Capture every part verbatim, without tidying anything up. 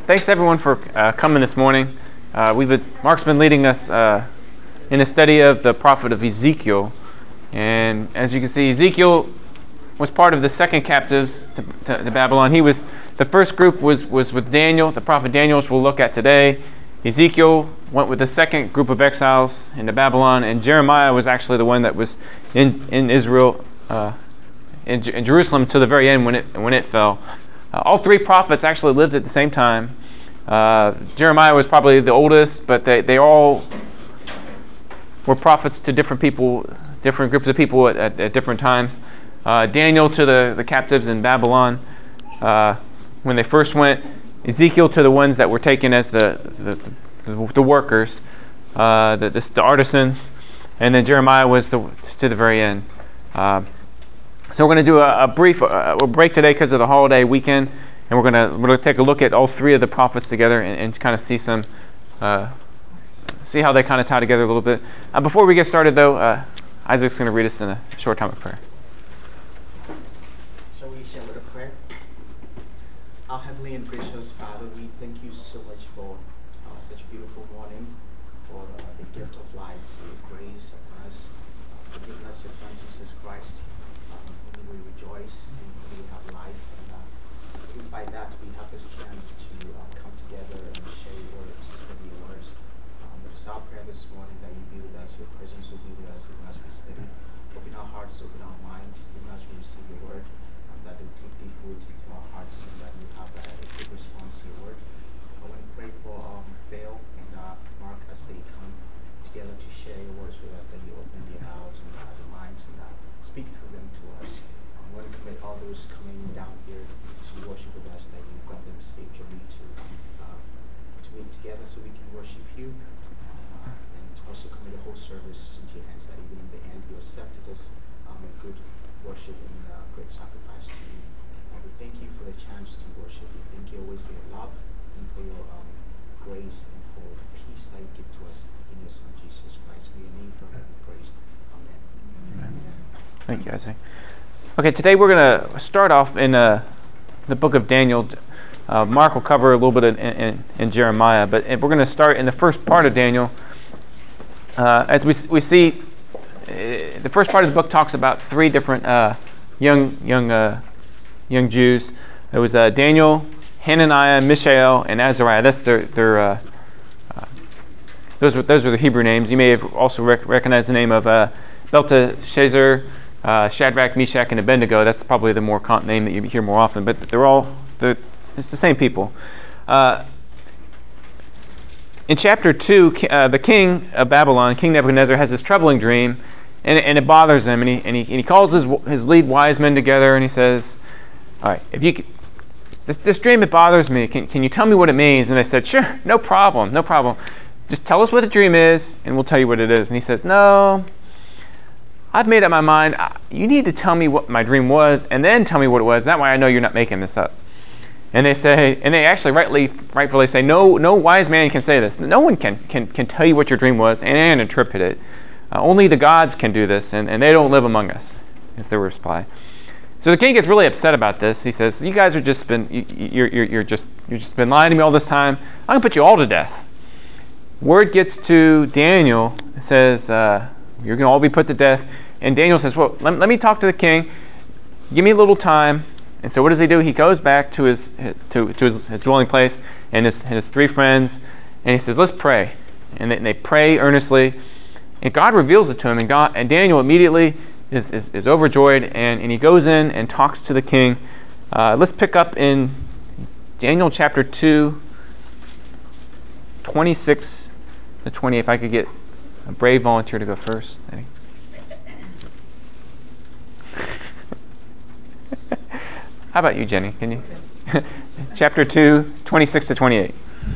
thanks everyone for uh, coming this morning. Uh, we've been, Mark's been leading us uh, in a study of the prophet of Ezekiel, and as you can see, Ezekiel was part of the second captives to, to, to Babylon. He was the first group was was with Daniel, the prophet Daniel, which we'll look at today. Ezekiel went with the second group of exiles into Babylon, and Jeremiah was actually the one that was in in Israel, uh, in, in Jerusalem to the very end when it when it fell. Uh, all three prophets actually lived at the same time. Uh, Jeremiah was probably the oldest, but they, they all were prophets to different people, different groups of people at, at, at different times. Uh, Daniel to the, the captives in Babylon uh, when they first went. Ezekiel to the ones that were taken as the the, the, the workers, uh, the, the, the artisans. And then Jeremiah was the, to the very end. Uh, So we're going to do a, a brief uh, a break today because of the holiday weekend, and we're going to we're going to take a look at all three of the prophets together and, and kind of see some uh, see how they kind of tie together a little bit. Uh, before we get started, though, uh, Isaac's going to read us in a short time of prayer. Shall we share with a prayer? Our heavenly and gracious Father, we thank you so much for uh, such a beautiful morning, for uh, the gift of life, for your grace upon us, uh, for giving us your Son Jesus Christ. We rejoice and we have life, and uh, by that we have this chance to uh, come together and share your word, to study your words. Um, it is our prayer this morning that you be with us, your presence will be with us even as we study. Open our hearts, open our minds, even as we receive your word, um, that it will take deep root into our hearts, and that we have a, a good response to your word. I want to pray for um, Phil and uh, Mark as they come together to share your words with us, that you open their mouths and uh, their minds and uh, speak through them to us. I want to commit all those coming down here to worship with us, that you grant them safe journey to uh, to meet together so we can worship you, uh, and also commit the whole service into your hands, that even in the end you accepted us um, a good worship and uh, great sacrifice to you. Uh, we thank you for the chance to worship. We thank you always for your love and for your um, grace and for the peace that you give to us in your Son Jesus Christ. May your name forever be praised. Amen. Amen. Thank you, Isaac. Okay, today we're going to start off in uh, the book of Daniel. Uh, Mark will cover a little bit in, in, in Jeremiah, but we're going to start in the first part of Daniel. Uh, as we we see, uh, the first part of the book talks about three different uh, young young uh, young Jews. It was uh, Daniel, Hananiah, Mishael, and Azariah. That's their their uh, uh, those were those were the Hebrew names. You may have also rec- recognized the name of uh, Belteshazzar, Uh, Shadrach, Meshach, and Abednego. That's probably the more common name that you hear more often, but they're all the it's the same people. Uh, in chapter two, uh, the king of Babylon, King Nebuchadnezzar, has this troubling dream, and, and it bothers him. And he and he, and he calls his his lead wise men together, and he says, "All right, if you could, this this dream it bothers me. Can can you tell me what it means?" And they said, "Sure, no problem, no problem. Just tell us what the dream is, and we'll tell you what it is." And he says, "No. I've made up my mind. You need to tell me what my dream was, and then tell me what it was. That way I know you're not making this up." And they say, and they actually rightly, rightfully say, no, no wise man can say this. No one can can, can tell you what your dream was and interpret it. Uh, only the gods can do this, and, and they don't live among us, is their reply. So the king gets really upset about this. He says, "You guys are just been, you, you're, you're, you're just, you've just been lying to me all this time. I'm gonna put you all to death." Word gets to Daniel. It says, uh, "You're gonna all be put to death." And Daniel says, "Well, let, let me talk to the king. Give me a little time." And so what does he do? He goes back to his to, to his, his dwelling place and his, his three friends, and he says, "Let's pray." And they, and they pray earnestly, and God reveals it to him. And God and Daniel immediately is is, is overjoyed, and, and he goes in and talks to the king. Uh, let's pick up in Daniel chapter two, twenty-six to twenty. If I could get a brave volunteer to go first. I think. How about you, Jenny? Can you? Chapter two, twenty-six to twenty-eight.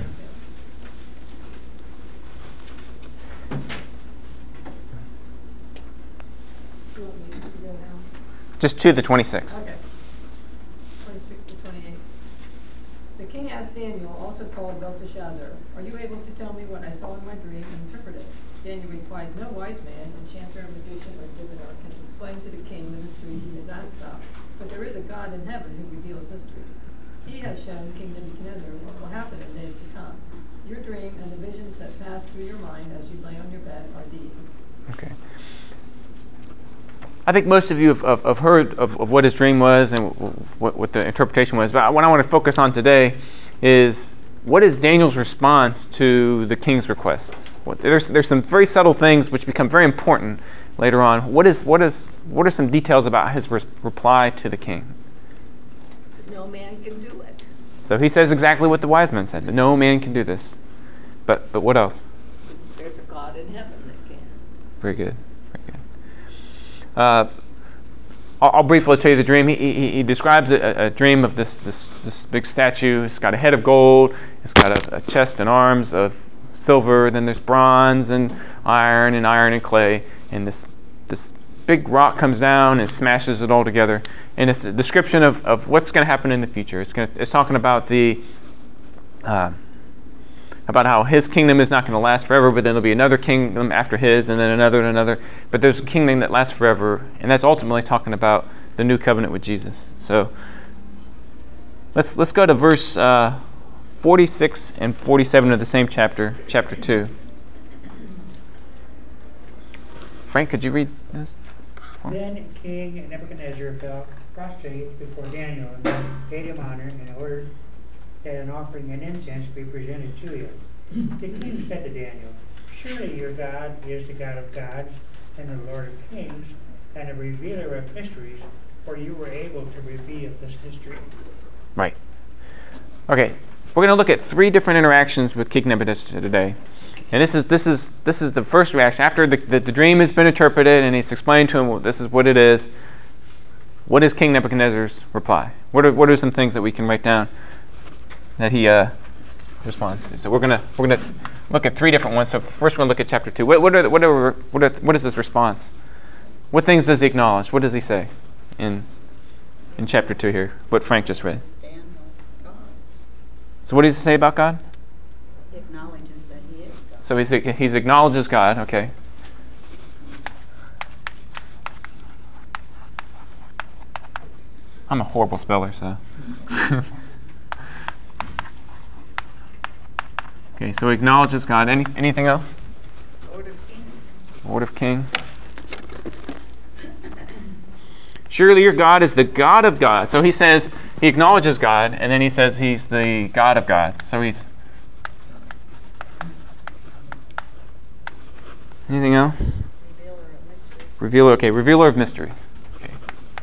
You want me to go now? Just two to twenty-six. Okay. twenty-six to twenty-eight. The king asked Daniel, also called Belteshazzar, "Are you able to tell me what I saw in my dream and interpret it?" Daniel replied, "No wise man, enchanter, magician, or diviner can explain to the king the mystery he has asked about. But there is a God in heaven who reveals mysteries. He has shown King Nebuchadnezzar what will happen in through your mind as you lay on your bed are these. Okay. I think most of you have, have, have heard of, of what his dream was and what, what the interpretation was. But what I want to focus on today is what is Daniel's response to the king's request? What, there's there's some very subtle things which become very important later on. What is what is what are some details about his re- reply to the king? No man can do it. So he says exactly what the wise men said. No man can do this. But but what else? There's a God in heaven that can. Very good. Very good. Uh, I'll, I'll briefly tell you the dream. He, he, he describes a, a dream of this, this this big statue. It's got a head of gold. It's got a, a chest and arms of silver. Then there's bronze and iron and iron and clay. And this this big rock comes down and smashes it all together. And it's a description of, of what's going to happen in the future. It's going it's talking about the uh, about how his kingdom is not going to last forever, but then there'll be another kingdom after his, and then another and another. But there's a kingdom that lasts forever, and that's ultimately talking about the new covenant with Jesus. So let's let's go to verse uh, forty-six and forty-seven of the same chapter, chapter two. Frank, could you read this? Then King Nebuchadnezzar fell prostrate before Daniel, and then paid him honor, and ordered that an offering and incense be presented to him. The king said to Daniel, "Surely your God is the God of gods, and the Lord of kings, and a revealer of mysteries, for you were able to reveal this mystery." Right. Okay. We're going to look at three different interactions with King Nebuchadnezzar today. And this is this is this is the first reaction after the, the, the dream has been interpreted and he's explained to him, well, this is what it is. What is King Nebuchadnezzar's reply? What are what are some things that we can write down that he uh, responds to? So we're gonna we're gonna look at three different ones. So first, we're gonna look at chapter two. What what are the, what are what are what is his response? What things does he acknowledge? What does he say in in chapter two here? What Frank just read. Daniel's God. So what does he say about God? He acknowledges that he is God. So he's he's acknowledges God. Okay. I'm a horrible speller, so. Okay, so he acknowledges God. Any anything else? Lord of kings. Lord of kings. Surely your God is the God of gods. So he says, he acknowledges God, and then he says he's the God of gods. So he's... Anything else? Revealer of mysteries. Revealer, okay, revealer of mysteries. Okay.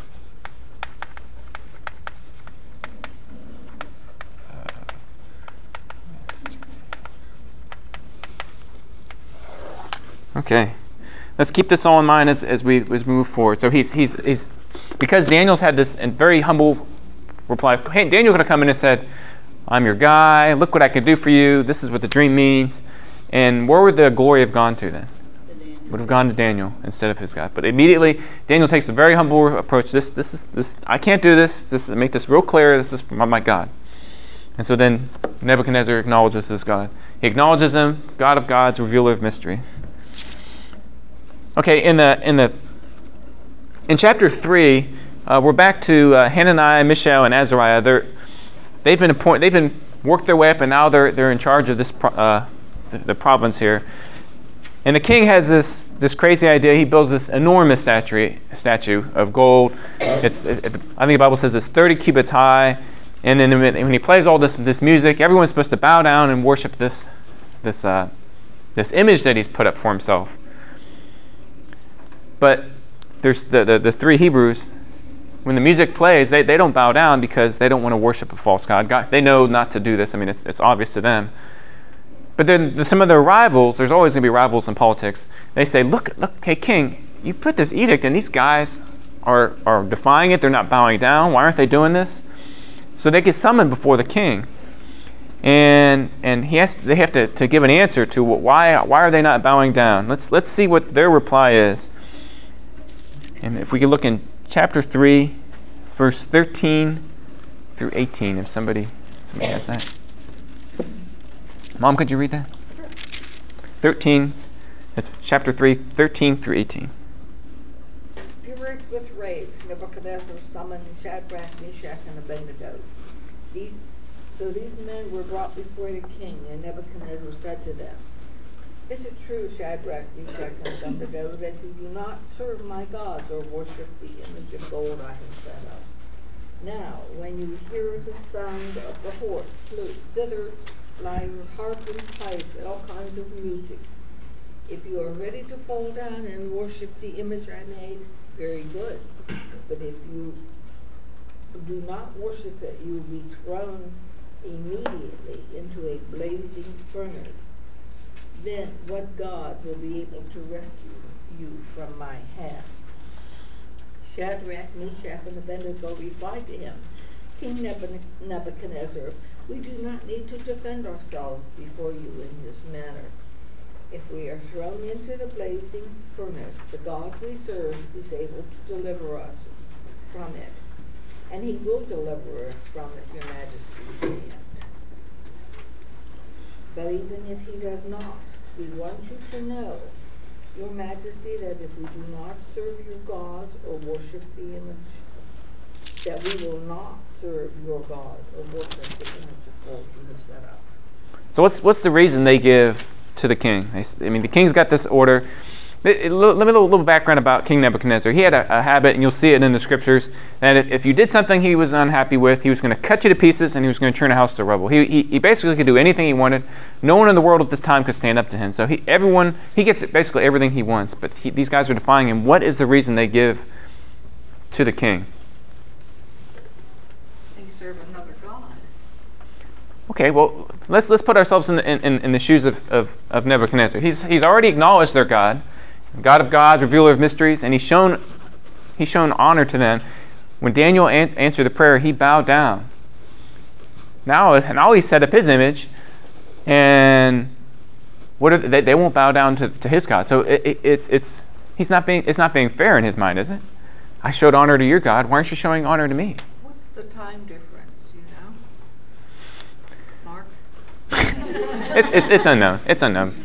Okay, let's keep this all in mind as, as we as we move forward. So he's he's he's because Daniel's had this very humble reply. Hey, Daniel could have come in and said, "I'm your guy. Look what I can do for you. This is what the dream means." And where would the glory have gone to then? Would have gone to Daniel instead of his God. But immediately Daniel takes a very humble approach. This this is this I can't do this. This make this real clear. This is my, my God. And so then Nebuchadnezzar acknowledges his God. He acknowledges him, God of gods, revealer of mysteries. Okay, in the in the in chapter three, uh, we're back to uh, Hananiah, Mishael, and Azariah. They're they've been appointed. They've been worked their way up, and now they're they're in charge of this pro- uh, the, the province here. And the king has this this crazy idea. He builds this enormous statue statue of gold. It's it, it, I think the Bible says it's thirty cubits high. And then when he plays all this this music, everyone's supposed to bow down and worship this this uh, this image that he's put up for himself. But there's the, the, the three Hebrews, when the music plays, they, they don't bow down because they don't want to worship a false god. God. They know not to do this. I mean, it's it's obvious to them. But then the, some of their rivals, there's always going to be rivals in politics. They say, look, look, hey, king, you put this edict and these guys are, are defying it. They're not bowing down. Why aren't they doing this? So they get summoned before the king. And and he has they have to, to give an answer to why why are they not bowing down? Let's let's see what their reply is. And if we could look in chapter three, verse thirteen through eighteen, if somebody somebody has that. Mom, could you read that? Sure. thirteen, that's chapter three, thirteen through eighteen. Furious with rage, Nebuchadnezzar summoned Shadrach, Meshach, and Abednego. These, so these men were brought before the king, and Nebuchadnezzar said to them, Is it true, Shadrach, Meshach, and Abednego, that you do not serve my gods or worship the image of gold I have set up? Now, when you hear the sound of the horse, flute, zither, lyre, harp, and pipe, and all kinds of music, if you are ready to fall down and worship the image I made, very good. But if you do not worship it, you will be thrown immediately into a blazing furnace. Then what God will be able to rescue you from my hand? Shadrach, Meshach, and Abednego replied to him, King Nebuchadnezzar, we do not need to defend ourselves before you in this manner. If we are thrown into the blazing furnace, the God we serve is able to deliver us from it, and he will deliver us from it, your majesty's hand. But even if he does not, we want you to know, your majesty, that if we do not serve your gods or worship the image, that we will not serve your God or worship the image of gold you have set up. So what's what's the reason they give to the king? I mean, the king's got this order. Let me a little, little background about King Nebuchadnezzar. He had a, a habit, and you'll see it in the scriptures, that if, if you did something he was unhappy with, he was going to cut you to pieces, and he was going to turn a house to rubble. He, he he basically could do anything he wanted. No one in the world at this time could stand up to him. So he everyone he gets basically everything he wants. But he, these guys are defying him. What is the reason they give to the king? They serve another God. Okay, well, let's let's put ourselves in the, in, in the shoes of, of, of Nebuchadnezzar. He's he's already acknowledged their God, God of gods, revealer of mysteries, and he's shown he's shown honor to them. When Daniel an- answered the prayer, he bowed down. Now, now he set up his image, and what are they? They won't bow down to, to his God. So it, it, it's it's he's not being it's not being fair in his mind, is it? I showed honor to your God. Why aren't you showing honor to me? What's the time difference? Do you know, Mark? it's it's it's unknown. It's unknown.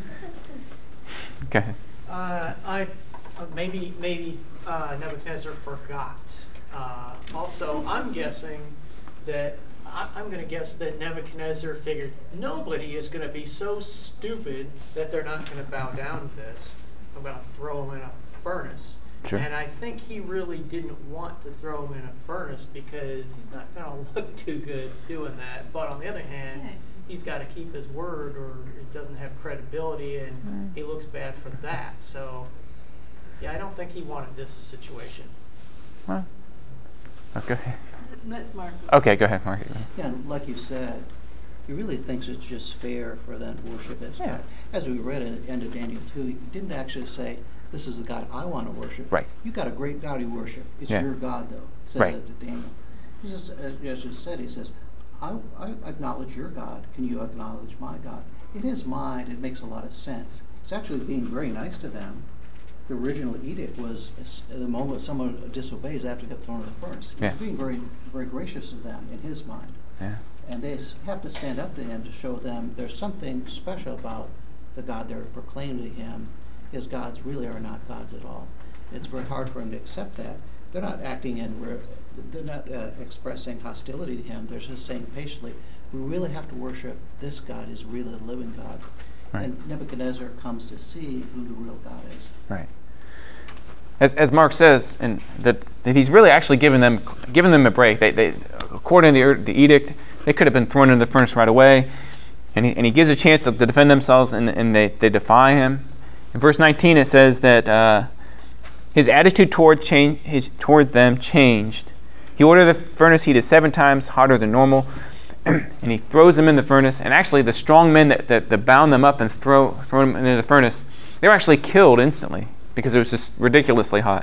Go ahead. Uh, I uh, maybe maybe uh, Nebuchadnezzar forgot. Uh, also, I'm guessing that I, I'm going to guess that Nebuchadnezzar figured nobody is going to be so stupid that they're not going to bow down to this. I'm going to throw them in a furnace. Sure. And I think he really didn't want to throw him in a furnace because he's not going to look too good doing that. But on the other hand, Yeah. he's got to keep his word or it doesn't have credibility and Right. he looks bad for that. So, yeah, I don't think he wanted this situation. Well, oh, go ahead. Let Mark. Okay, go ahead, Mark. Yeah, and like you said, he really thinks it's just fair for them to worship his Yeah. God. As we read at the end of Daniel two, he didn't actually say, this is the God I want to worship. Right. You got a great God you worship. It's Yeah. your God, though. It says Right. that to Daniel. He says, as you said, he says, I, I acknowledge your God. Can you acknowledge my God? In his mind, it makes a lot of sense. It's actually being very nice to them. The original edict was uh, the moment someone disobeys after they get thrown in the furnace. He's Yeah. being very, very gracious to them in his mind. Yeah. And they s- have to stand up to him to show them there's something special about the God they're proclaiming to him. His gods really are not gods at all. It's very hard for him to accept that. They're not acting in, re- they're not uh, expressing hostility to him. They're just saying patiently, we really have to worship this God is really the living God. Right. And Nebuchadnezzar comes to see who the real God is. Right. As, as Mark says, and that, that he's really actually given them given them a break. They, they according to the, the edict, they could have been thrown into the furnace right away, and he, and he gives a chance to, to defend themselves, and, and they, they defy him. In verse nineteen, it says that uh, his attitude toward change his, toward them changed. He ordered the furnace heated seven times hotter than normal, and he throws them in the furnace. And actually, the strong men that, that, that bound them up and throw throw them into the furnace, they were actually killed instantly because it was just ridiculously hot.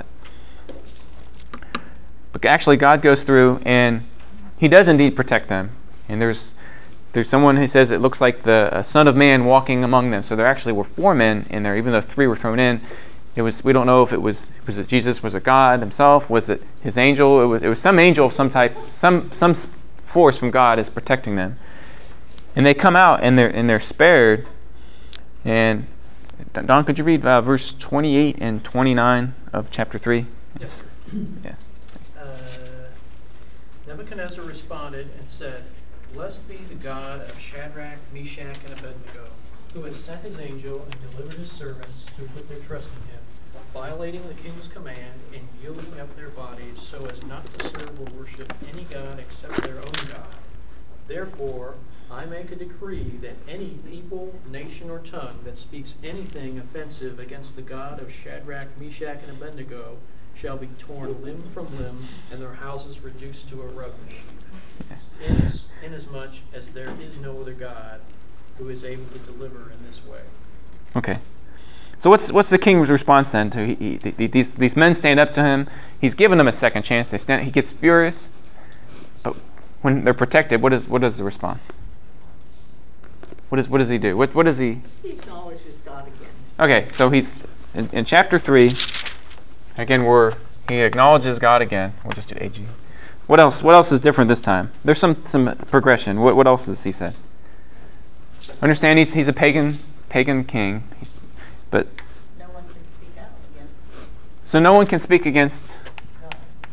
But actually, God goes through and he does indeed protect them. And there's there's someone who says it looks like the uh, Son of Man walking among them. So there actually were four men in there, even though three were thrown in. It was we don't know if it was was it Jesus, was it God himself, was it his angel? It was it was some angel of some type, some some force from God is protecting them. And they come out and they're and they're spared. And Don, could you read uh, verse twenty-eight and twenty-nine of chapter three? Yes. Yeah. Uh, Nebuchadnezzar responded and said, Blessed be the God of Shadrach, Meshach, and Abednego, who has sent his angel and delivered his servants who put their trust in him, violating the king's command and yielding up their bodies so as not to serve or worship any god except their own God. Therefore, I make a decree that any people, nation, or tongue that speaks anything offensive against the God of Shadrach, Meshach, and Abednego shall be torn limb from limb, and their houses reduced to a rubbish. Ins- inasmuch as there is no other God who is able to deliver in this way. Okay. So what's what's the king's response then to he, he, these these men stand up to him? He's given them a second chance. They stand. He gets furious, but when they're protected, what is what is the response? What is what does he do? What what does he? He acknowledges God again. Okay, so he's in, in chapter three. Again, we're he acknowledges God again. We'll just do A G. What else? What else is different this time? There's some some progression. What what else does he say? Understand he's he's a pagan pagan king, but no one can speak out against so no one can speak against. God.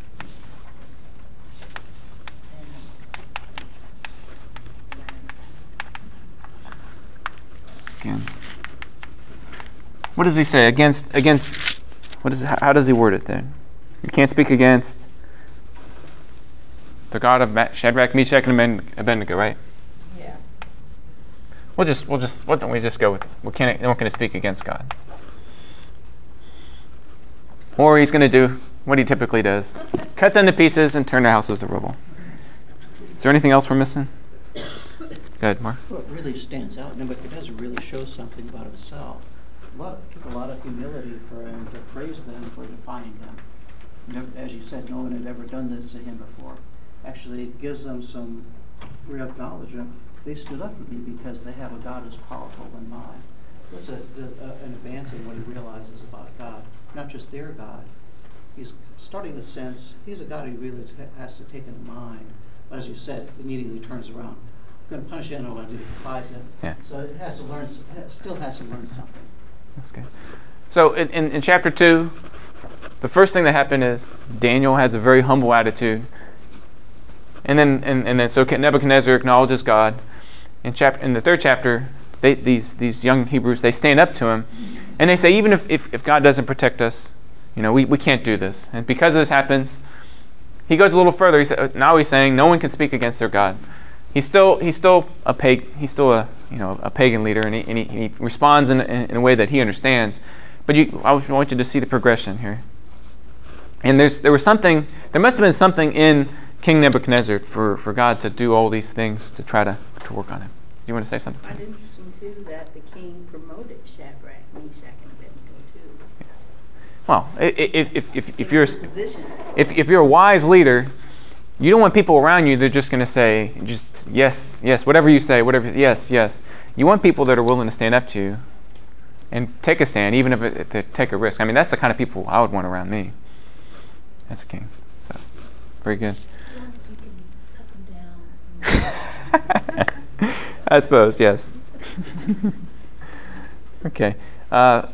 Against. What does he say? Against against. What is how, how does he word it then? You can't speak against the God of Shadrach, Meshach, and Abednego, right? Yeah. We'll just we'll just why don't we just go with we can't no one can speak against God. Or he's going to do what he typically does: cut them to pieces and turn their houses to rubble. Is there anything else we're missing? Go ahead, Mark. What really stands out, Nebuchadnezzar really shows something about himself. A lot of, took a lot of humility for him to praise them for defying him. Never, as you said, no one had ever done this to him before. Actually, it gives them some real acknowledgement. They stood up for me because they have a God as powerful than mine. It's a, a, an advance in what he realizes about God, not just their God. He's starting to sense he's a God he really t- has to take in mind. But as you said, immediately turns around. I'm going to punish anyone who defies him. Yeah. So it has to learn. It still has to learn something. That's good. So in, in, in chapter two, the first thing that happened is Daniel has a very humble attitude. And then and, and then so Nebuchadnezzar acknowledges God. In chapter in the third chapter, they, these these young Hebrews, they stand up to him and they say, even if, if, if God doesn't protect us, you know, we, we can't do this. And because this happens, he goes a little further. He sa- now he's saying no one can speak against their God. He's still he's still a pag, he's still a you know a pagan leader, and he, and he, he responds in, in, in a way that he understands. But you, I want you to see the progression here. And there's there was something there must have been something in King Nebuchadnezzar for, for God to do all these things to try to, to work on him. Do you want to say something? I find it interesting too that the king promoted Shadrach, Meshach, and Abednego too. Yeah. Well, if if if, if you're Position. if if you're a wise leader, you don't want people around you that are just going to say, just yes, yes, whatever you say, whatever, yes, yes. You want people that are willing to stand up to you and take a stand, even if, it, if they take a risk. I mean, that's the kind of people I would want around me as a king. So, very good. As long as you can cut them down. I suppose, yes. Okay. Uh,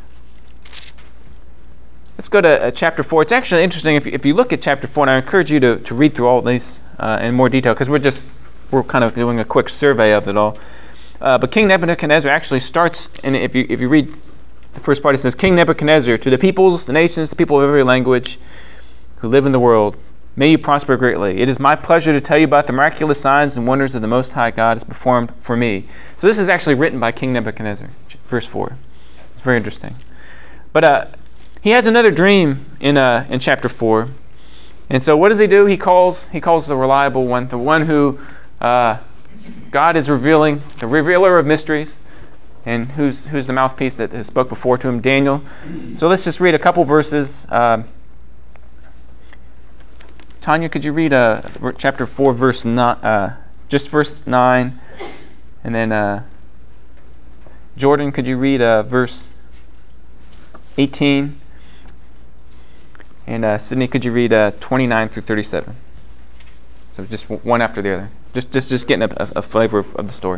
Let's go to uh, chapter four. It's actually interesting if you, if you look at chapter four, and I encourage you to, to read through all these uh, in more detail, because we're just we're kind of doing a quick survey of it all. Uh, but King Nebuchadnezzar actually starts, and if you if you read the first part, it says, "King Nebuchadnezzar, to the peoples, the nations, the people of every language who live in the world, may you prosper greatly. It is my pleasure to tell you about the miraculous signs and wonders that the Most High God has performed for me." So this is actually written by King Nebuchadnezzar, verse four. It's very interesting. But uh, he has another dream in uh, in chapter four, and so what does he do? He calls he calls the reliable one, the one who uh, God is revealing, the revealer of mysteries, and who's who's the mouthpiece that has spoke before to him, Daniel. So let's just read a couple verses. Uh, Tanya, could you read uh, chapter four, verse nine, uh, just verse nine, and then uh, Jordan, could you read uh, verse eighteen? And uh, Sydney, could you read uh, twenty-nine through thirty-seven? So just w- one after the other. Just just, just getting a, a, a flavor of, of the story.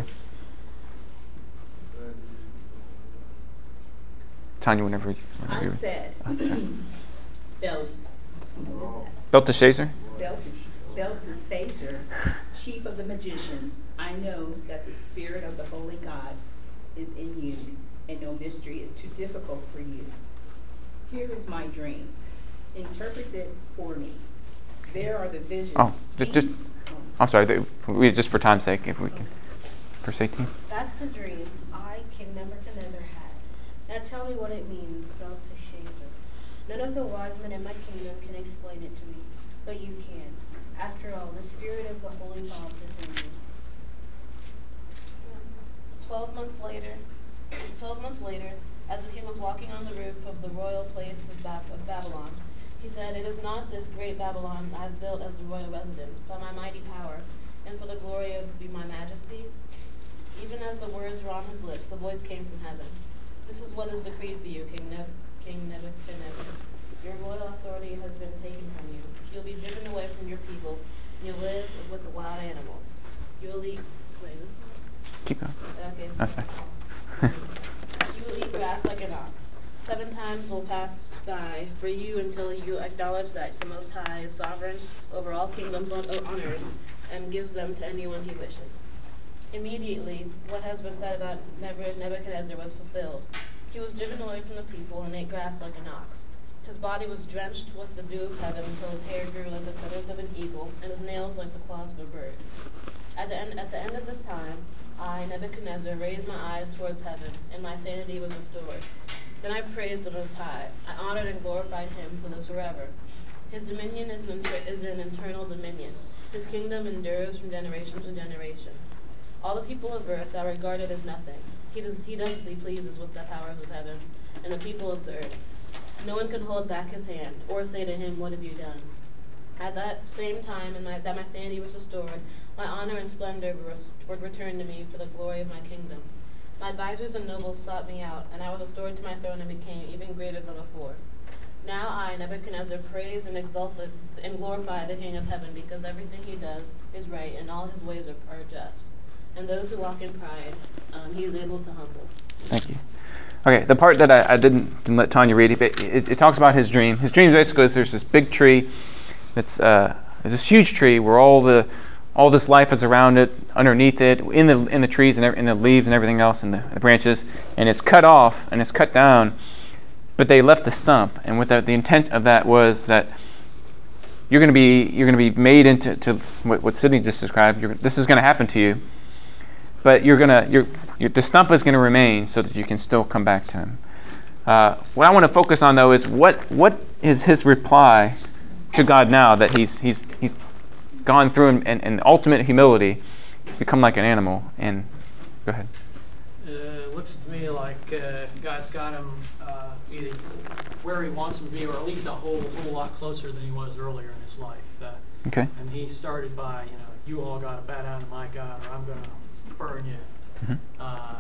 Tanya, whenever, whenever I you're said, oh, sorry. Bel- Belteshazzar? Belteshazzar, chief of the magicians, I know that the spirit of the holy gods is in you, and no mystery is too difficult for you. Here is my dream. Interpret it for me. There are the visions. Oh, just, just, I'm sorry, the- we, just for time's sake, if we can, verse eighteen. That's the dream I, King Nebuchadnezzar, had. Now tell me what it means, Belteshazzar. None of the wise men in my kingdom can explain it to me, but you can. After all, the spirit of the holy gods is in you. Twelve months later, twelve months later, as the king was walking on the roof of the royal place of, Bab- of Babylon, he said, "It is not this great Babylon I have built as a royal residence, but my mighty power, and for the glory of my majesty." Even as the words were on his lips, the voice came from heaven. "This is what is decreed for you, King, Neb- King Nebuchadnezzar. Your royal authority has been taken from you. You'll be driven away from your people, and you'll live with the wild animals. You will eat... Wait, Keep going. okay. That's fine. You will eat grass like an ox. Seven times will pass by for you until you acknowledge that the Most High is sovereign over all kingdoms on, on earth and gives them to anyone he wishes." Immediately, what has been said about Nebuchadnezzar was fulfilled. He was driven away from the people and ate grass like an ox. His body was drenched with the dew of heaven until his hair grew like the feathers of an eagle and his nails like the claws of a bird. At the end, at the end of this time, I, Nebuchadnezzar, raised my eyes towards heaven, and my sanity was restored. Then I praised the Most High. I honored and glorified him for this forever. His dominion is an, is an eternal dominion. His kingdom endures from generation to generation. All the people of earth are regarded as nothing. He does, he does as he pleases with the powers of heaven and the people of the earth. No one can hold back his hand or say to him, "What have you done?" At that same time in my, that my sanity was restored, my honor and splendor were, were returned to me for the glory of my kingdom. My advisors and nobles sought me out, and I was restored to my throne and became even greater than before. Now I, Nebuchadnezzar, praise and exalt the, and glorify the King of heaven, because everything he does is right, and all his ways are, are just. And those who walk in pride, um, he is able to humble. Thank you. Okay, the part that I, I didn't, didn't let Tanya read, it, it, it talks about his dream. His dream basically is there's this big tree, that's uh, this huge tree where all the all this life is around it, underneath it, in the in the trees and in the leaves and everything else, and the, the branches, and it's cut off and it's cut down, but they left the stump, and what the, the intent of that was that you're going to be you're going to be made into to what, what Sydney just described. You're, this is going to happen to you. But you're gonna, you're, you're, the stump is going to remain so that you can still come back to him. Uh, what I want to focus on, though, is what what is his reply to God now that he's he's he's gone through in, in, in ultimate humility. He's become like an animal. And go ahead. Uh, it looks to me like uh, God's got him uh, either where he wants him to be, or at least a whole whole lot closer than he was earlier in his life. Uh, Okay. And he started by, you know, you all got to bow down to my God, or I'm going to burn you, Mm-hmm. uh,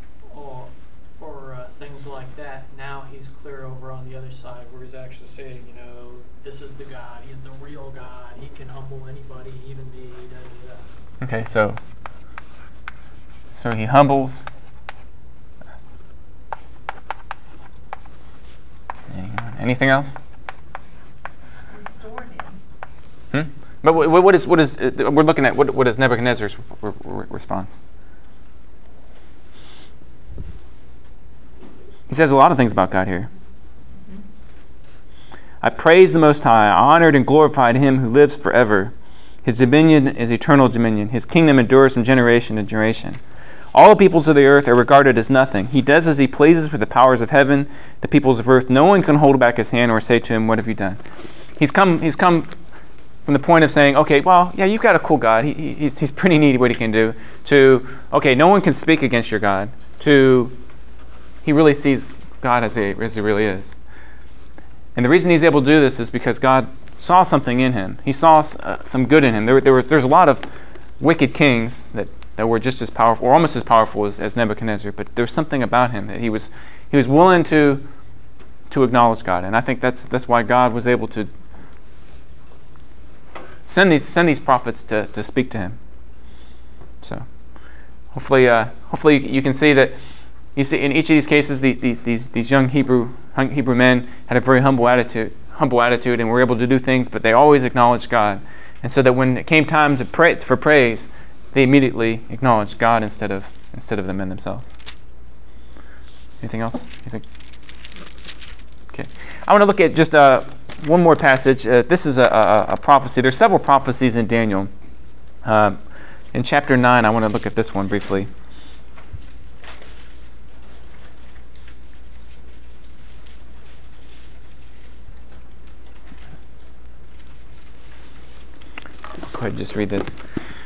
or or uh, things like that. Now he's clear over on the other side, where he's actually saying, you know, this is the God. He's the real God. He can humble anybody, even me. Da, da, da. Okay. So so he humbles. Anything else? Restored him. Hmm? But what, what is what is uh, we're looking at? What what is Nebuchadnezzar's re- re- response? He says a lot of things about God here. Mm-hmm. I praised the Most High, I honored and glorified him who lives forever. His dominion is eternal dominion. His kingdom endures from generation to generation. All the peoples of the earth are regarded as nothing. He does as he pleases with the powers of heaven, the peoples of earth. No one can hold back his hand or say to him, "What have you done?" He's come. He's come from the point of saying, "Okay, well, yeah, you've got a cool God. He, he, he's he's pretty neat what he can do." To, okay, no one can speak against your God. To, he really sees God as he, as he really is. And the reason he's able to do this is because God saw something in him. He saw uh, some good in him. There, there were there's a lot of wicked kings that. that were just as powerful, or almost as powerful as, as Nebuchadnezzar, but there's something about him that he was he was willing to to acknowledge God, and I think that's that's why God was able to send these send these prophets to, to speak to him. So hopefully, uh, hopefully you can see that you see in each of these cases, these these these, these young Hebrew Hebrew men had a very humble attitude, humble attitude, and were able to do things, but they always acknowledged God, and so that when it came time to pray for praise, they immediately acknowledged God instead of instead of the men themselves. Anything else? You think? Okay. I want to look at just uh, one more passage. Uh, this is a, a, a prophecy. There's several prophecies in Daniel. Uh, in chapter nine, I want to look at this one briefly. Go ahead and just read this.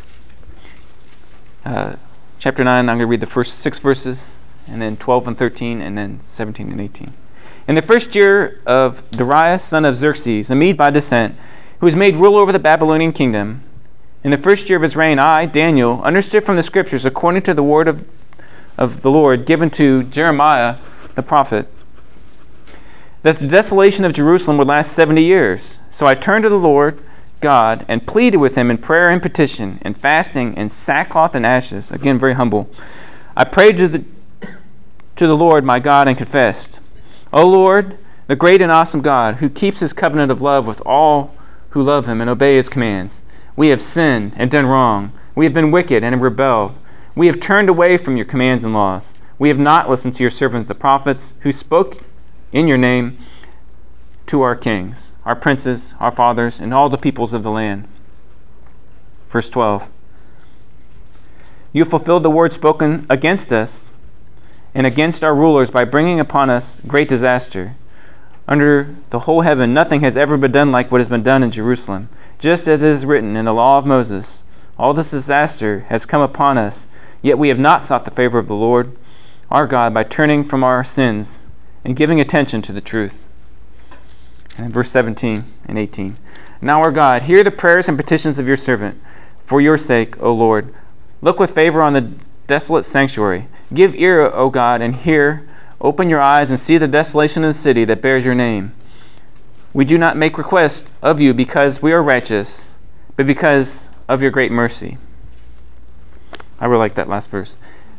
Uh, chapter nine, I'm going to read the first six verses, and then twelve and thirteen, and then seventeen and eighteen. In the first year of Darius, son of Xerxes, a Mede by descent, who was made ruler over the Babylonian kingdom, in the first year of his reign, I, Daniel, understood from the scriptures, according to the word of, of the Lord given to Jeremiah the prophet, that the desolation of Jerusalem would last seventy years. So I turned to the Lord God and pleaded with him in prayer and petition and fasting and sackcloth and ashes. Again, very humble. I prayed to the to the Lord my God and confessed, O Lord, the great and awesome God, who keeps his covenant of love with all who love him and obey his commands. We have sinned and done wrong. We have been wicked and have rebelled. We have turned away from your commands and laws. We have not listened to your servants the prophets, who spoke in your name to our kings, our princes, our fathers, and all the peoples of the land. Verse twelve. You fulfilled the word spoken against us and against our rulers by bringing upon us great disaster. Under the whole heaven, nothing has ever been done like what has been done in Jerusalem. Just as it is written in the law of Moses, all this disaster has come upon us, yet we have not sought the favor of the Lord our God by turning from our sins and giving attention to the truth. And verse seventeen and eighteen. Now, our God, hear the prayers and petitions of your servant. For your sake, O Lord, look with favor on the desolate sanctuary. Give ear, O God, and hear. Open your eyes and see the desolation of the city that bears your name. We do not make request of you because we are righteous, but because of your great mercy. I really like that last verse.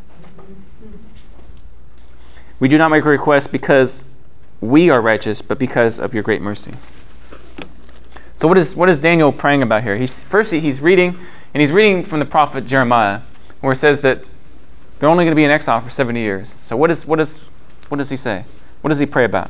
We do not make a request because we are righteous, but because of your great mercy. So what is what is Daniel praying about here? He's first he's reading, and he's reading from the prophet Jeremiah, where it says that they're only going to be in exile for seventy years. So what is what is what does he say? What does he pray about?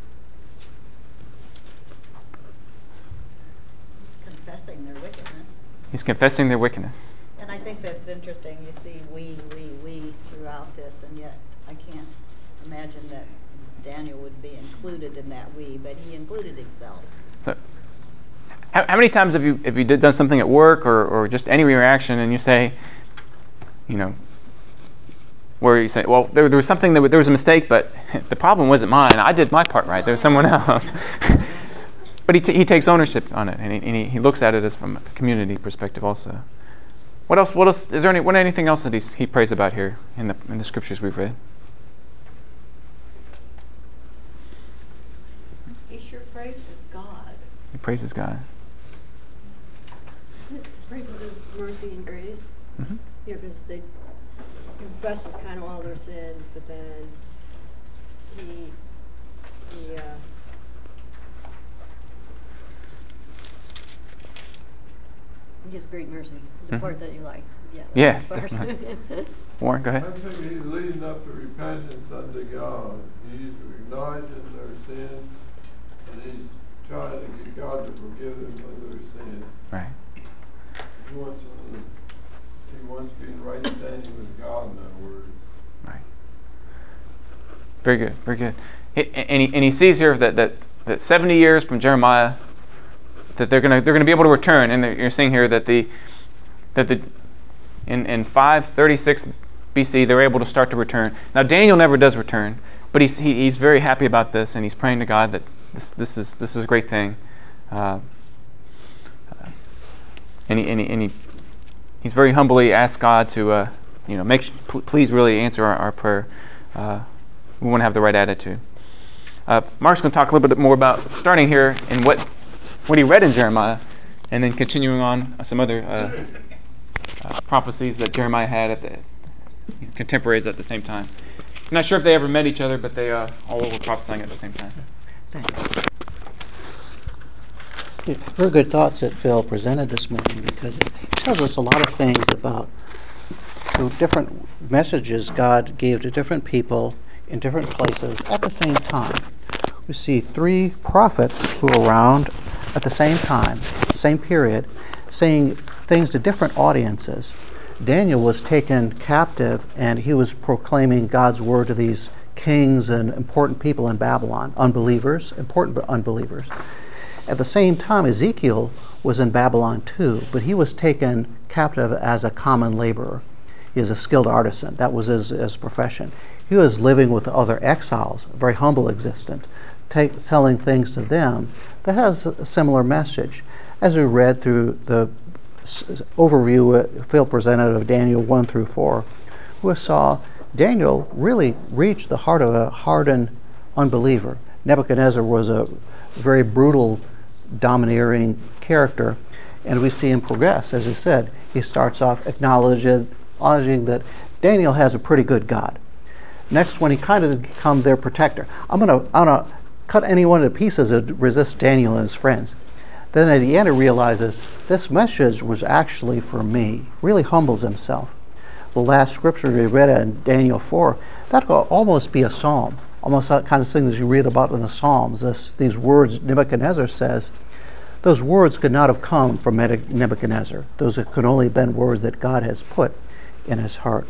Confessing their wickedness. He's confessing their wickedness. And I think that's interesting. You see we, we, we throughout this, and yet I can't imagine that Daniel would be included in that we, but he included himself. So, how, how many times have you have you done something at work or, or just any reaction, and you say, you know, where you say, well, there, there was something that there was a mistake, but the problem wasn't mine. I did my part right. There was someone else. But he t- he takes ownership on it, and he and he, he looks at it as from a community perspective also. What else? What else? Is there any what anything else that he's, he prays about here in the in the scriptures we've read? He sure praises God. He praises God. Praises His mercy and grace. Mm-hmm. Yeah, because they confesses kind of all their sins, but then he he uh, he gives great mercy. The Mhm. part that you like. Yeah. Yes, that part. definitely. Warren, go I ahead. think he's leading up to repentance unto God. He's acknowledging their sin, and he's trying to get God to forgive them of their sin. Right. He wants to, he wants to be in right standing with God, in other words. Right. Very good. Very good. He, and he and he sees here that that, that seventy years from Jeremiah, that they're gonna they're gonna be able to return, and you're seeing here that the that the in in five thirty-six B C they're able to start to return. Now Daniel never does return, but he's he, he's very happy about this, and he's praying to God that this this is this is a great thing, uh, uh, and he and he, and he he's very humbly asked God to uh, you know make pl- please really answer our, our prayer. Uh, we want to have the right attitude. Uh, Mark's going to talk a little bit more about starting here in what what he read in Jeremiah, and then continuing on some other uh, uh, prophecies that Jeremiah had at the contemporaries at the same time. I'm not sure if they ever met each other, but they uh, all were prophesying at the same time. Very good thoughts that Phil presented this morning, because it tells us a lot of things about the different messages God gave to different people in different places at the same time. We see three prophets who are around at the same time, same period, saying things to different audiences. Daniel was taken captive, and he was proclaiming God's word to these kings and important people in Babylon, unbelievers, important but unbelievers. At the same time, Ezekiel was in Babylon too, but he was taken captive as a common laborer. He is a skilled artisan. That was his, his profession. He was living with other exiles, a very humble existence, take, telling things to them that has a similar message. As we read through the s- overview Phil presented of Daniel one through four, we saw Daniel really reached the heart of a hardened unbeliever. Nebuchadnezzar was a very brutal, domineering character, and we see him progress. As he said, he starts off acknowledging, acknowledging that Daniel has a pretty good God. Next, when he kind of become their protector, I'm gonna, I'm gonna cut anyone to pieces that resist Daniel and his friends. Then at the end, he realizes this message was actually for me. Really humbles himself. The last scripture we read in Daniel four, that could almost be a psalm, almost that kind of thing that you read about in the Psalms. This, these words Nebuchadnezzar says, those words could not have come from Nebuchadnezzar. Those could only have been words that God has put in his heart.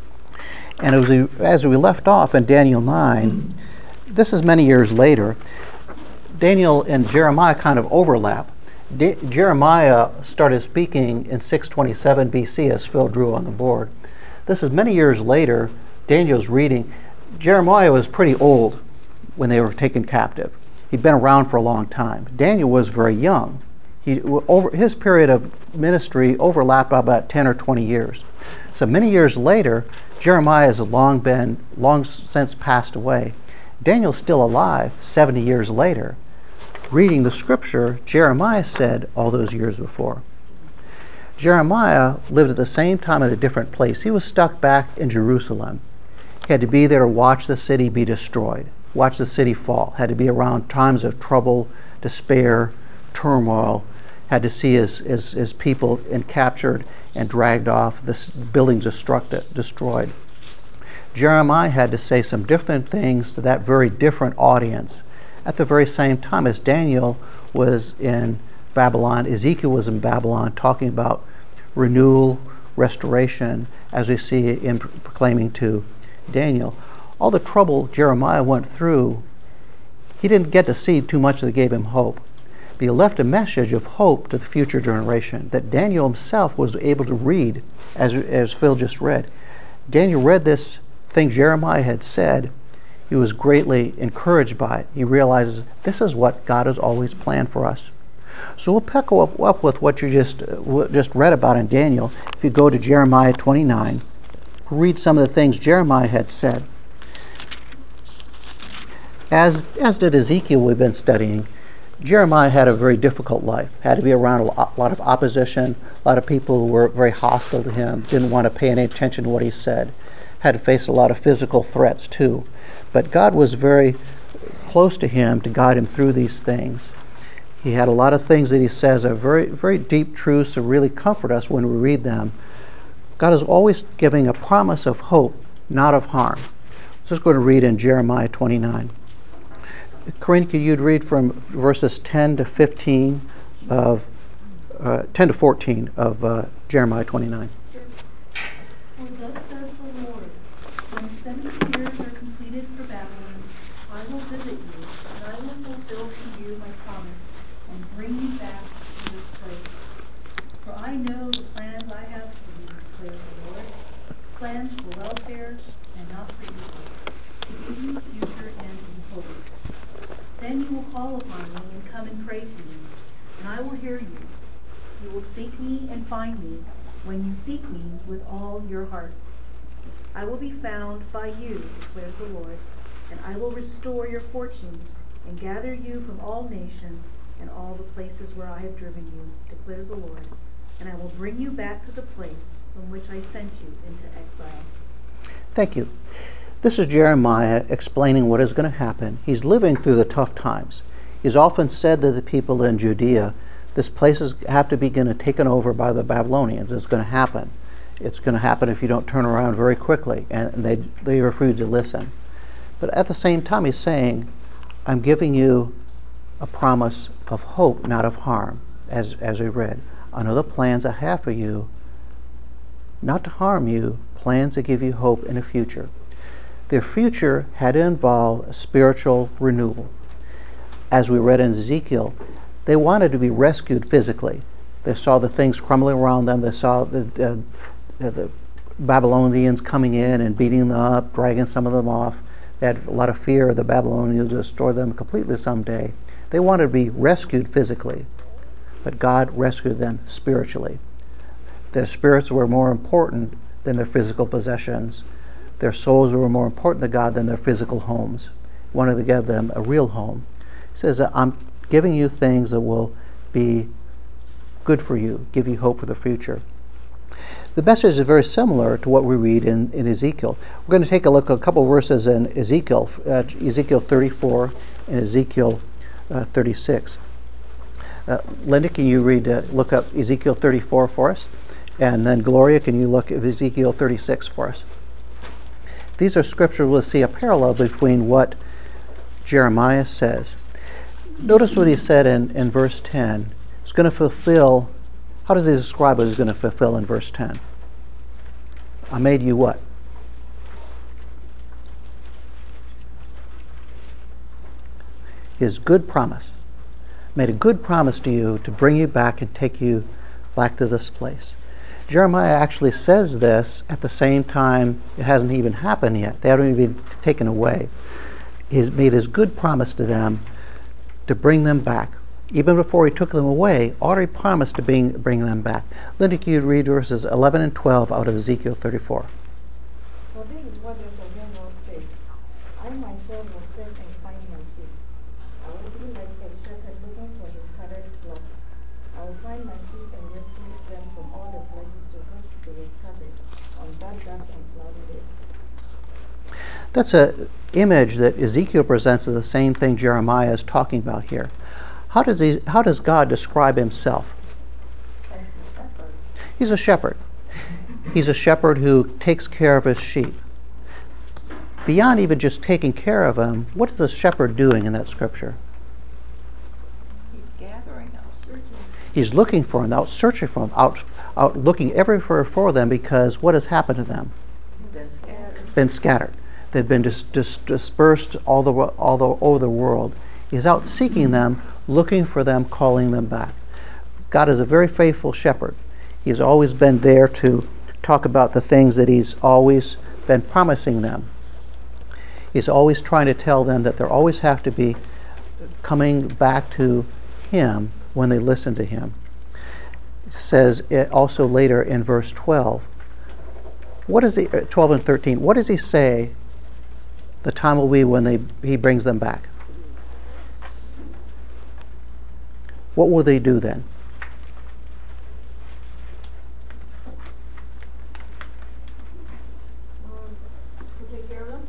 And as we, as we left off in Daniel nine, this is many years later, Daniel and Jeremiah kind of overlap. De- Jeremiah started speaking in six twenty-seven B C, as Phil drew on the board. This is many years later. Daniel's reading. Jeremiah was pretty old when they were taken captive. He'd been around for a long time. Daniel was very young. He, over, his period of ministry overlapped by about ten or twenty years. So many years later, Jeremiah has long been, long since passed away. Daniel's still alive seventy years later, reading the scripture Jeremiah said all those years before. Jeremiah lived at the same time at a different place. He was stuck back in Jerusalem. He had to be there to watch the city be destroyed, watch the city fall, had to be around times of trouble, despair, turmoil, had to see his, his, his people in captured and dragged off, the buildings destructed, destroyed. Jeremiah had to say some different things to that very different audience at the very same time as Daniel was in Babylon. Ezekiel was in Babylon talking about renewal, restoration, as we see in proclaiming to Daniel. All the trouble Jeremiah went through, he didn't get to see too much that gave him hope. But he left a message of hope to the future generation that Daniel himself was able to read, as, as Phil just read. Daniel read this thing Jeremiah had said. He was greatly encouraged by it. He realizes this is what God has always planned for us. So we'll pick up, up with what you just uh, just read about in Daniel. If you go to Jeremiah twenty-nine, read some of the things Jeremiah had said. As as did Ezekiel, we've been studying. Jeremiah had a very difficult life. Had to be around a lot of opposition, a lot of people who were very hostile to him, didn't want to pay any attention to what he said. Had to face a lot of physical threats too. But God was very close to him to guide him through these things. He had a lot of things that he says are very, very deep truths that really comfort us when we read them. God is always giving a promise of hope, not of harm. I'm just going to read in Jeremiah twenty-nine. Corinne, could you read from verses ten to fifteen of uh, ten to fourteen of uh, Jeremiah twenty-nine? For thus says the Lord, when seventy years are completed for Babylon, I will visit you, and I will fulfill to you my promise, and bring you back to this place. For I know the plans I have for you, declares the Lord, plans for welfare and not for evil, to give you a future and a hope. Then you will call upon me and come and pray to me, and I will hear you. You will seek me and find me when you seek me with all your heart. I will be found by you, declares the Lord, and I will restore your fortunes and gather you from all nations and all the places where I have driven you, declares the Lord, and I will bring you back to the place from which I sent you into exile. Thank you. This is Jeremiah explaining what is going to happen. He's living through the tough times. He's often said to the people in Judea, this place is have to be going to taken over by the Babylonians. It's going to happen. It's going to happen if you don't turn around very quickly. And they, they refuse to listen. But at the same time, he's saying, I'm giving you a promise of hope, not of harm, as, as we read. I know the plans I have for you, not to harm you, plans to give you hope in the future. Their future had to involve a spiritual renewal. As we read in Ezekiel, they wanted to be rescued physically. They saw the things crumbling around them. They saw the, uh, the Babylonians coming in and beating them up, dragging some of them off. They had a lot of fear the Babylonians would destroy them completely someday. They wanted to be rescued physically, but God rescued them spiritually. Their spirits were more important than their physical possessions. Their souls were more important to God than their physical homes. He wanted to give them a real home. He says, I'm giving you things that will be good for you, give you hope for the future. The message is very similar to what we read in, in Ezekiel. We're going to take a look at a couple of verses in Ezekiel, uh, Ezekiel thirty-four and Ezekiel uh, thirty-six. Uh, Linda, can you read, uh, look up Ezekiel thirty-four for us? And then Gloria, can you look at Ezekiel thirty-six for us? These are scriptures. We'll see a parallel between what Jeremiah says. Notice what he said in, in verse ten. It's going to fulfill. How does he describe what he's going to fulfill in verse ten? I made you what? His good promise. Made a good promise to you to bring you back and take you back to this place. Jeremiah actually says this at the same time it hasn't even happened yet. They haven't even been taken away. He's made his good promise to them to bring them back. Even before he took them away, already promised to bring, bring them back. Linda, can you read verses eleven and twelve out of Ezekiel thirty-four? For this is what the sovereign Lord says. I myself will search and find my sheep. I will be like a shepherd looking for his scattered flock. I will find my sheep and rescue them from all the places to which they were scattered on that dark and cloudy day. That's an image that Ezekiel presents as the same thing Jeremiah is talking about here. How does he, how does God describe himself? As a shepherd. He's a shepherd. He's a shepherd who takes care of his sheep. Beyond even just taking care of them, what is a shepherd doing in that scripture? He's gathering out, searching. He's looking for them, out searching for them, out, out looking everywhere for them, because what has happened to them? Been scattered. Been scattered. They've been dis- dis- dispersed all the, all the, over the world. He's out seeking them, looking for them, calling them back. God is a very faithful shepherd. He's always been there to talk about the things that he's always been promising them. He's always trying to tell them that they always have to be coming back to him when they listen to him. It says it also later in verse twelve. What does he, twelve and thirteen, what does he say the time will be when they, he brings them back? What will they do then? Um, to take care of them?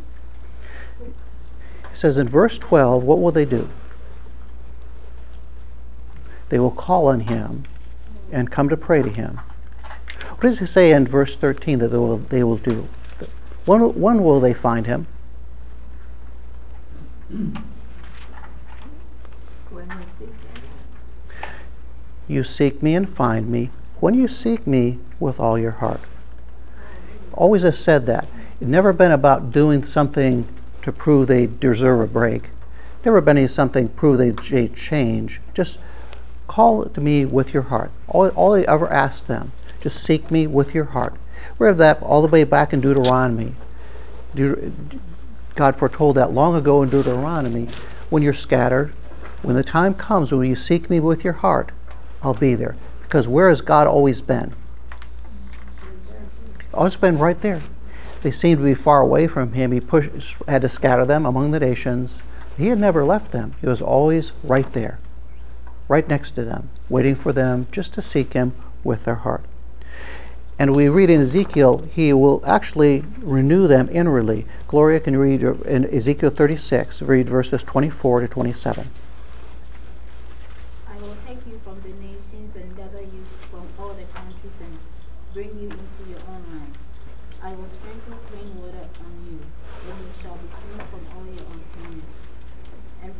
It says in verse twelve, what will they do? They will call on him and come to pray to him. What does he say in verse thirteen that they will, they will do? When, when will they find him? When we seek him. You seek me and find me when you seek me with all your heart. Always has said that. It's never been about doing something to prove they deserve a break. Never been any something to prove they change. Just call to me with your heart. All, all I ever asked them, just seek me with your heart. We have that all the way back in Deuteronomy. God foretold that long ago in Deuteronomy. When you're scattered, when the time comes when you seek me with your heart, I'll be there. Because where has God always been? Always been right there. They seemed to be far away from him. He pushed, had to scatter them among the nations. He had never left them. He was always right there, right next to them, waiting for them just to seek him with their heart. And we read in Ezekiel, he will actually renew them inwardly. Gloria can read in Ezekiel thirty-six, read verses twenty-four to twenty-seven. I will take you from the nations and gather you from all the countries and bring you into your own land. I will sprinkle clean water on you, and you shall be clean from all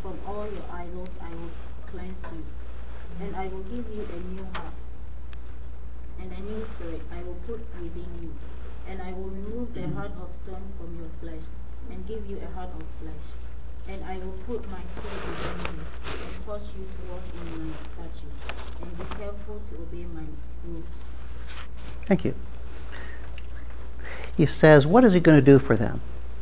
from all your idols I will cleanse you, and I will give you a new heart, and a new spirit I will put within you, and I will remove the heart of stone from your flesh, and give you a heart of flesh. And I will put my spirit within you, and cause you to walk in my statutes, and be careful to obey my rules. Thank you. He says, what is he going to do for them?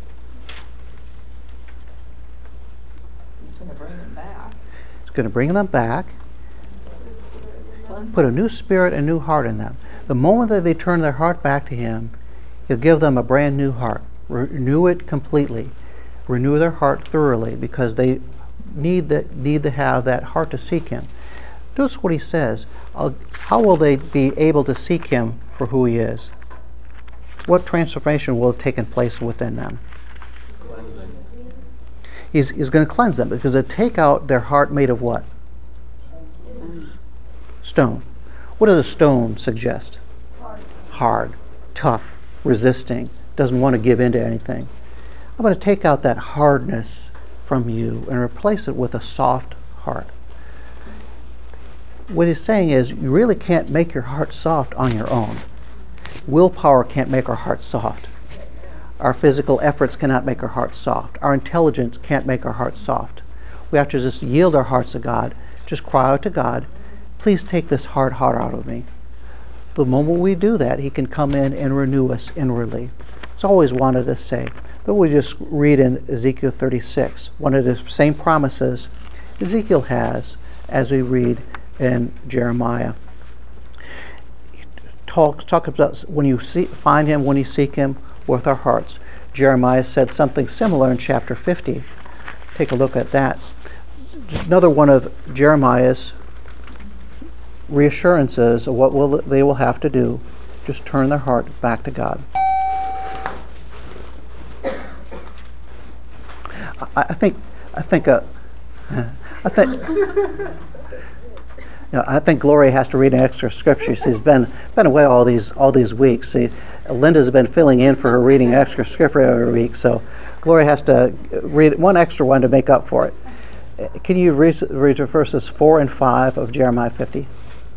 He's going to bring them back. He's going to bring them back, put a new spirit, a new heart in them. The moment that they turn their heart back to him, he'll give them a brand new heart. Renew it completely. Renew their heart thoroughly, because they need, that, need to have that heart to seek him. Notice what he says. Uh, how will they be able to seek him for who he is? What transformation will have taken place within them? Cleansing. He's, he's going to cleanse them, because they take out their heart made of what? Stone. What does a stone suggest? Hard. Hard, tough, resisting, doesn't want to give in to anything. I'm going to take out that hardness from you and replace it with a soft heart. What he's saying is, you really can't make your heart soft on your own. Willpower can't make our hearts soft. Our physical efforts cannot make our hearts soft. Our intelligence can't make our hearts soft. We have to just yield our hearts to God, just cry out to God, please take this hard heart out of me. The moment we do that, he can come in and renew us inwardly. It's always wanted to say. But we just read in Ezekiel thirty-six, one of the same promises Ezekiel has as we read in Jeremiah. He talks talk about when you see, find him, when you seek him with our hearts. Jeremiah said something similar in chapter fifty. Take a look at that. Just another one of Jeremiah's reassurances of what will they will have to do. Just turn their heart back to God. I think, I think, uh, I think, you know, I think Gloria has to read an extra scripture. She's been been away all these all these weeks. See, Linda's been filling in for her reading extra scripture every week, so Gloria has to read one extra one to make up for it. Can you read, read verses four and five of Jeremiah fifty?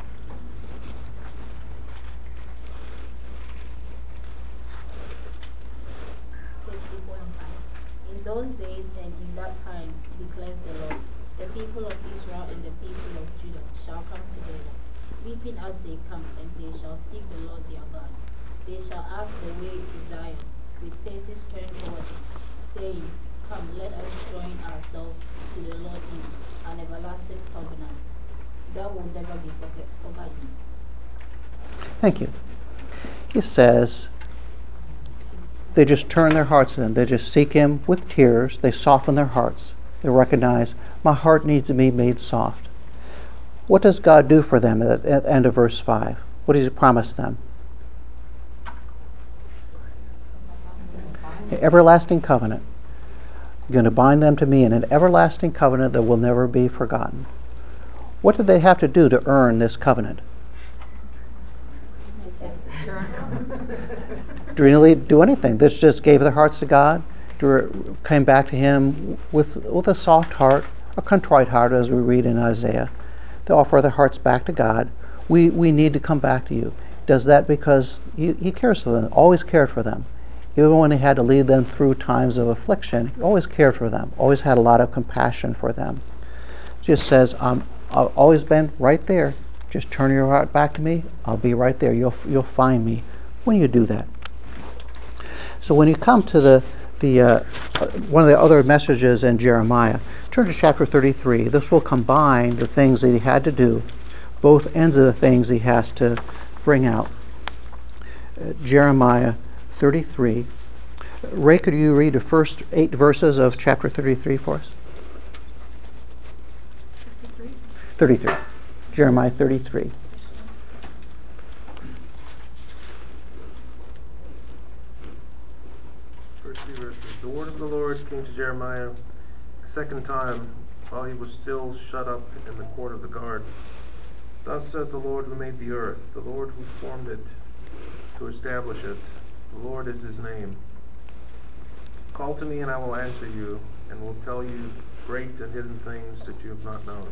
In those days and in that time, declares the Lord, the people of Israel and the people of Judah shall come together, weeping as they come, and they shall seek the Lord their God. They shall ask the way to Zion, with faces turned toward him, saying, come, let us join ourselves to the Lord in an everlasting covenant that will never be forgotten. Thank you. He says, they just turn their hearts to him. They just seek him with tears. They soften their hearts. They recognize, my heart needs to be made soft. What does God do for them at the end of verse five? What does he promise them? An everlasting covenant. You're going to bind them to me in an everlasting covenant that will never be forgotten. What did they have to do to earn this covenant? Didn't really do anything. They just gave their hearts to God, came back to him with, with a soft heart, a contrite heart, as we read in Isaiah. They offer their hearts back to God. We, we need to come back to you. He does that because he, he cares for them, always cared for them. Even when he had to lead them through times of affliction, he always cared for them, always had a lot of compassion for them. Just says, um, I've always been right there. Just turn your heart back to me. I'll be right there. You'll, you'll find me when you do that. So when you come to the, the uh, one of the other messages in Jeremiah, turn to chapter thirty-three. This will combine the things that he had to do, both ends of the things he has to bring out. Uh, Jeremiah thirty-three. Ray, could you read the first eight verses of chapter thirty-three for us? thirty-three. Jeremiah thirty-three. First three verses. The word of the Lord came to Jeremiah a second time while he was still shut up in the court of the guard. Thus says the Lord who made the earth, the Lord who formed it to establish it. The Lord is his name. Call Call to me, and I will answer you, and will tell you great and hidden things that you have not known.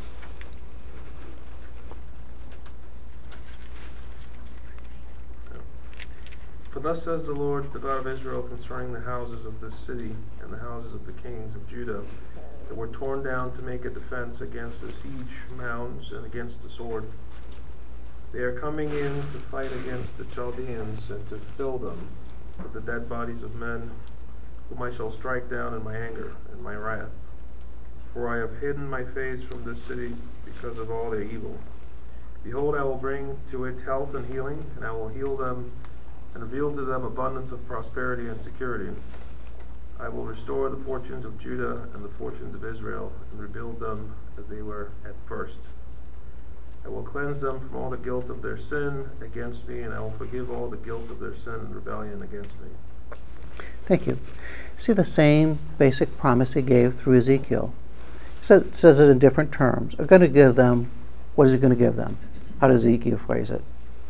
For thus says the Lord, the God of Israel, concerning the houses of this city and the houses of the kings of Judah that were torn down to make a defense against the siege mounds and against the sword. They are coming in to fight against the Chaldeans and to fill them with the dead bodies of men, whom I shall strike down in my anger and my wrath. For I have hidden my face from this city because of all their evil. Behold, I will bring to it health and healing, and I will heal them and reveal to them abundance of prosperity and security. I will restore the fortunes of Judah and the fortunes of Israel, and rebuild them as they were at first. I will cleanse them from all the guilt of their sin against me, and I will forgive all the guilt of their sin and rebellion against me. Thank you. See the same basic promise he gave through Ezekiel. He says, says it in different terms. I'm going to give them, what is he going to give them? How does Ezekiel phrase it?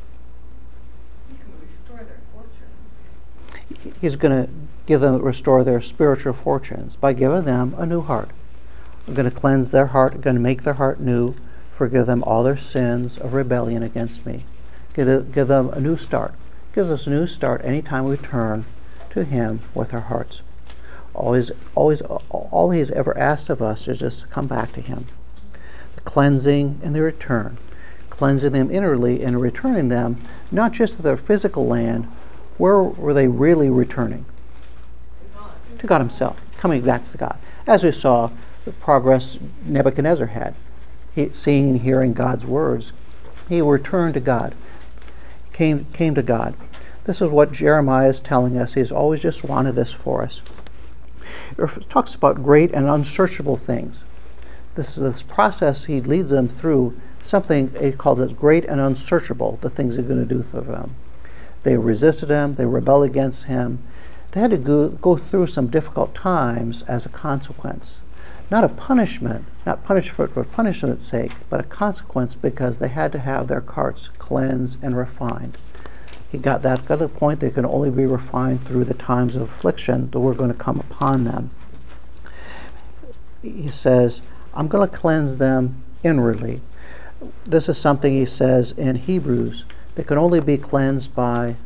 He's going to give them, restore their spiritual fortunes by giving them a new heart. I'm going to cleanse their heart, I'm going to make their heart new, forgive them all their sins of rebellion against me. Give, a, give them a new start. Gives us a new start anytime we turn to him with our hearts. Always, always, all he's ever asked of us is just to come back to him. The cleansing and the return. Cleansing them inwardly and returning them not just to their physical land. Where were they really returning? To God. To God himself, coming back to God. As we saw the progress Nebuchadnezzar had, he, seeing and hearing God's words, he returned to God, came, came to God. This is what Jeremiah is telling us. He's always just wanted this for us. It talks about great and unsearchable things. This is this process he leads them through, something he called as great and unsearchable, the things he's going to do for them. They resisted him, they rebelled against him. They had to go, go through some difficult times as a consequence. Not a punishment, not punishment for punishment's sake, but a consequence because they had to have their hearts cleansed and refined. He got that got to the point they can only be refined through the times of affliction that were going to come upon them. He says, I'm going to cleanse them inwardly. This is something he says in Hebrews. They can only be cleansed by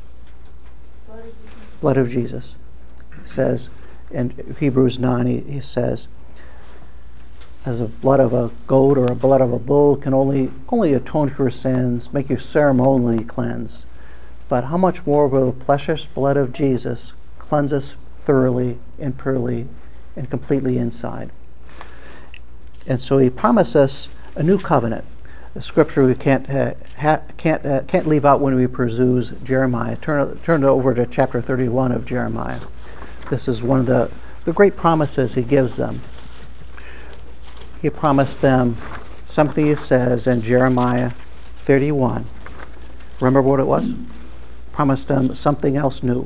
blood of Jesus. He says in Hebrews nine, he, he says, as the blood of a goat or a blood of a bull can only only atone for your sins, make you ceremonially cleansed. But how much more will the precious blood of Jesus cleanse us thoroughly and purely and completely inside? And so he promised us a new covenant. The scripture we can't uh, ha, can't uh, can't leave out when we peruse Jeremiah. Turn turn over to chapter thirty-one of Jeremiah. This is one of the the great promises he gives them. He promised them something he says in Jeremiah thirty-one. Remember what it was? Promised them something else new.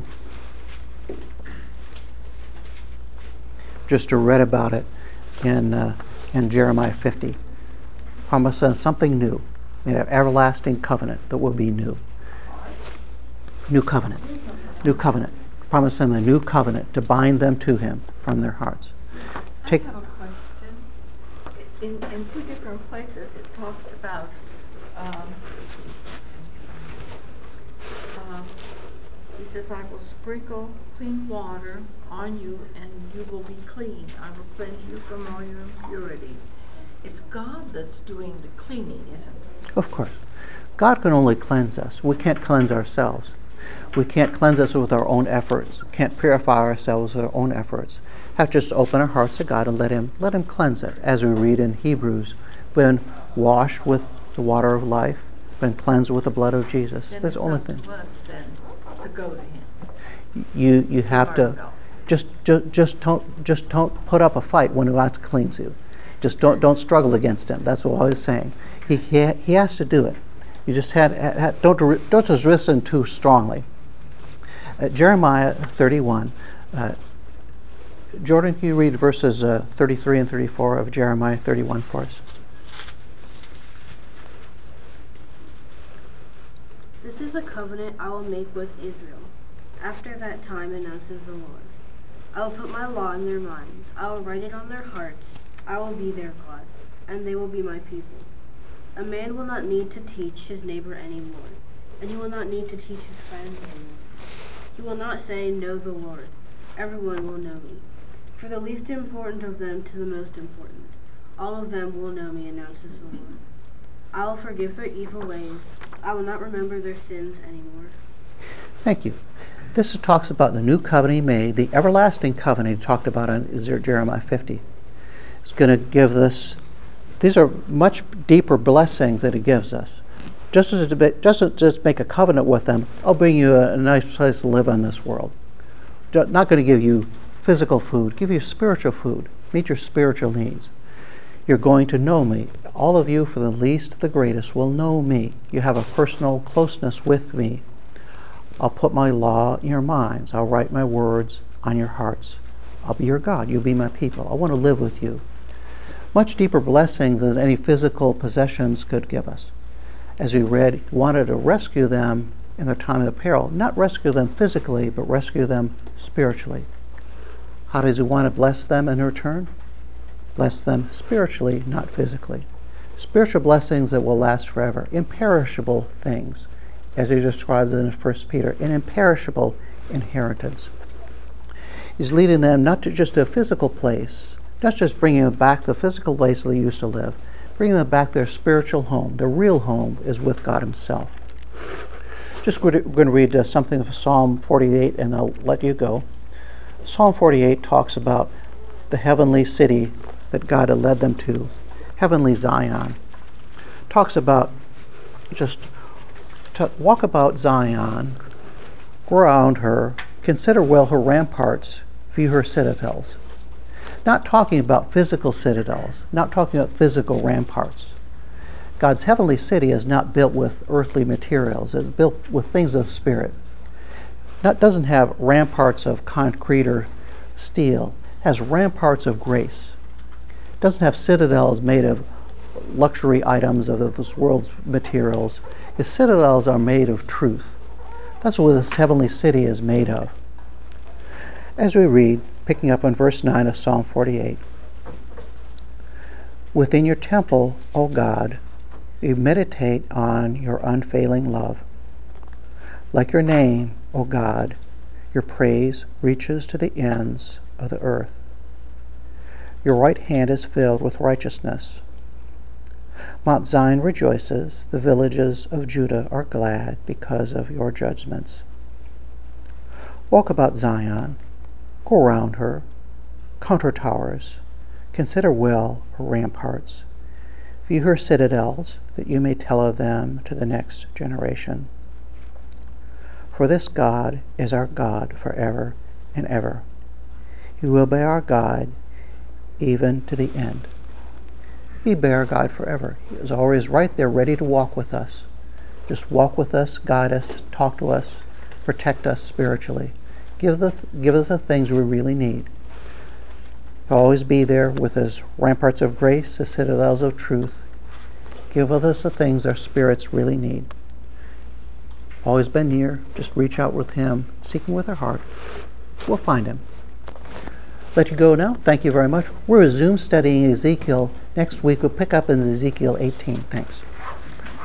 Just to read about it in uh, in Jeremiah fifty. Promised them something new, made an everlasting covenant that will be new. New covenant. New covenant. Promised them a new covenant to bind them to him from their hearts. Take. I have a question. In, in two different places it talks about um, uh, he says, I will sprinkle clean water on you and you will be clean. I will cleanse you from all your impurities. It's God that's doing the cleaning, isn't it? Of course. God can only cleanse us. We can't cleanse ourselves. We can't cleanse us with our own efforts. Can't purify ourselves with our own efforts. Have to just open our hearts to God and let him let him cleanse it. As we read in Hebrews, been washed with the water of life, been cleansed with the blood of Jesus. Then That's the only thing. It's up to us then to go to him. You you have to ourselves. just just just don't just don't put up a fight when God cleans you. Just don't don't struggle against him. That's what I was saying. He he, he has to do it. You just had, had don't don't just listen too strongly. Uh, Jeremiah thirty-one. Uh, Jordan, can you read verses uh, thirty-three and thirty-four of Jeremiah thirty-one for us? This is a covenant I will make with Israel. After that time, announces the Lord. I will put my law in their minds. I will write it on their hearts. I will be their God, and they will be my people. A man will not need to teach his neighbor anymore, and he will not need to teach his friends anymore. He will not say, know the Lord. Everyone will know me. For the least important of them to the most important, all of them will know me, announces the Lord. I will forgive their evil ways. I will not remember their sins anymore. Thank you. This talks about the new covenant he made, the everlasting covenant he talked about in Jeremiah fifty. It's going to give us, these are much deeper blessings that he gives us. Just as to be, just to just make a covenant with them, I'll bring you a, a nice place to live in this world. Not going to give you physical food, give you spiritual food, meet your spiritual needs. You're going to know me. All of you, for the least to the greatest, will know me. You have a personal closeness with me. I'll put my law in your minds. I'll write my words on your hearts. I'll be your God. You'll be my people. I want to live with you. Much deeper blessing than any physical possessions could give us. As we read, he wanted to rescue them in their time of peril. Not rescue them physically, but rescue them spiritually. How does he want to bless them in return? Bless them spiritually, not physically. Spiritual blessings that will last forever. Imperishable things, as he describes it in First Peter, an imperishable inheritance. He's leading them not to just a physical place, not just bringing them back to the physical place they used to live, bringing them back to their spiritual home. Their real home is with God himself. Just we're going to read uh, something of Psalm forty-eight, and I'll let you go. Psalm forty-eight talks about the heavenly city that God had led them to, heavenly Zion. Talks about just to walk about Zion, go around her, consider well her ramparts, view her citadels. Not talking about physical citadels, not talking about physical ramparts. God's heavenly city is not built with earthly materials. It's built with things of spirit. It doesn't have ramparts of concrete or steel. It has ramparts of grace. It doesn't have citadels made of luxury items of this world's materials. Its citadels are made of truth. That's what this heavenly city is made of. As we read, picking up on verse nine of Psalm forty-eight, within your temple, O God, you meditate on your unfailing love. Like your name, O God, your praise reaches to the ends of the earth. Your right hand is filled with righteousness. Mount Zion rejoices, the villages of Judah are glad because of your judgments. Walk about Zion, go around her, count her towers, consider well her ramparts, view her citadels, that you may tell of them to the next generation. For this God is our God forever and ever. He will be our God even to the end. Be our God forever. He is always right there ready to walk with us. Just walk with us, guide us, talk to us, protect us spiritually. Give, the, give us the things we really need. He'll always be there with his ramparts of grace, his citadels of truth. Give us the things our spirits really need. Always been near. Just reach out with him, seek him with our heart. We'll find him. Let you go now. Thank you very much. We're Zoom studying Ezekiel. Next week we'll pick up in Ezekiel eighteen. Thanks.